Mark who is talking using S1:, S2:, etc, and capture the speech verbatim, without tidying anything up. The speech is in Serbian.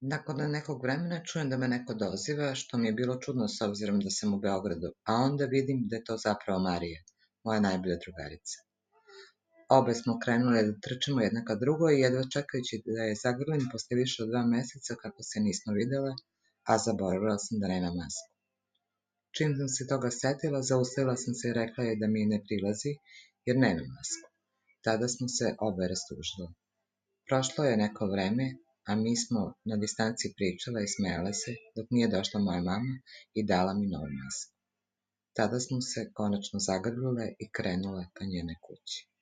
S1: Nakon nekog vremena čujem da me neko doziva, što mi je bilo čudno s obzirom da sam u Beogradu, a onda vidim da je to zapravo Marija, moja najbolja drugarica. Obe smo krenule da trčimo jedna ka drugoj, jedva čekajući da je zagrlim posle više od dva meseca kako se nismo videle, a zaboravila sam da nema masku. Čim sam se toga setila, zaustavila sam se i rekla je da mi ne prilazi, jer nema masku. Tada smo se obe rastužile. Prošlo je neko vreme, a mi smo na distanci pričale i smejale se, dok nije došla moja mama i dala mi novu masku. Tada smo se konačno zagrlile i krenule ka njene kući.